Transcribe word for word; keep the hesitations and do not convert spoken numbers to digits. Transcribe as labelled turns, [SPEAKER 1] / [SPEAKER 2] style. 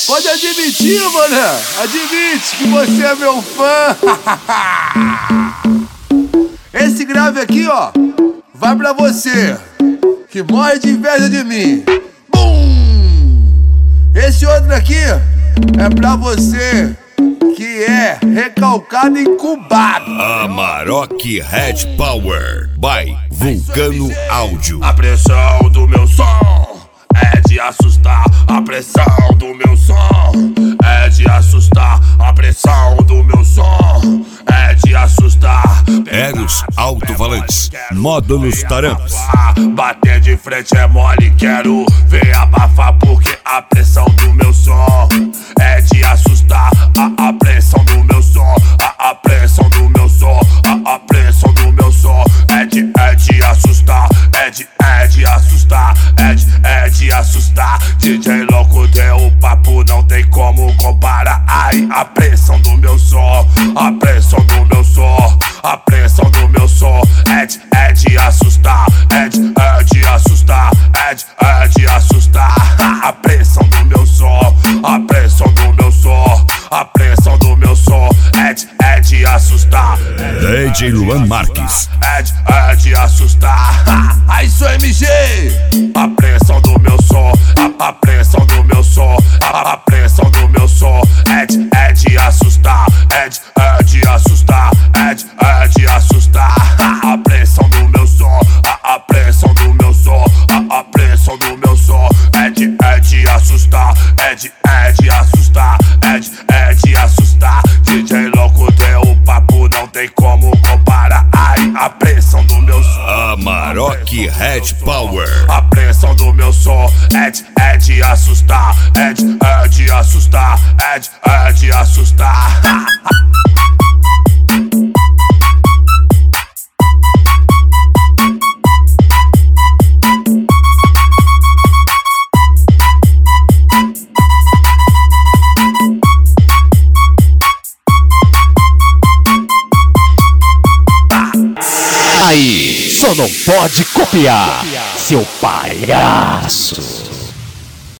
[SPEAKER 1] Pode admitir, mané. Admite que você é meu fã. Esse grave aqui, ó, vai pra você que morre de inveja de mim. Bum! Esse outro aqui é pra você que é recalcado e incubado.
[SPEAKER 2] Amarok Red Power by Vulcano Áudio.
[SPEAKER 3] A pressão do meu som é de assustar. A pressão do meu som é de assustar. A pressão do meu som é de assustar.
[SPEAKER 2] Eros Alto-Falantes, módulos tarampas.
[SPEAKER 3] Bater de frente é mole, quero ver abafar, porque a pressão do meu som é de assustar. A, a pressão do meu som, a, a pressão do meu som, a, a pressão do meu som é de, é de assustar, é de, é de assustar, é de, é de assustar. D J louco deu o papo, não tem como comparar. Ai, a pressão do meu som, a pressão do meu som, a pressão do meu som é de, é de assustar, é de, é de assustar, é de, é de assustar. A pressão do meu som, a pressão do meu som, a pressão do meu som é de, é de assustar.
[SPEAKER 2] D J Luan Marques,
[SPEAKER 3] é de, é de assustar.
[SPEAKER 1] Aí sou M G.
[SPEAKER 3] A pressão do meu som, a, a pressão do meu som, a, a pressão do meu som é de, é de assustar, é de, é de assustar, é de, é de assustar. A pressão do meu som, a, a pressão do meu som, a, a pressão do meu som é de, é de assustar, é de, é de assustar, é de, é de assustar. D J louco deu o papo, não tem como comparar. Ai, a pressão do meu som,
[SPEAKER 2] Amarok Red Power.
[SPEAKER 3] a pressão do meu som é de, é de assustar, é de, é de assustar, é de, é de assustar.
[SPEAKER 4] Aí, só não pode copiar, seu palhaço.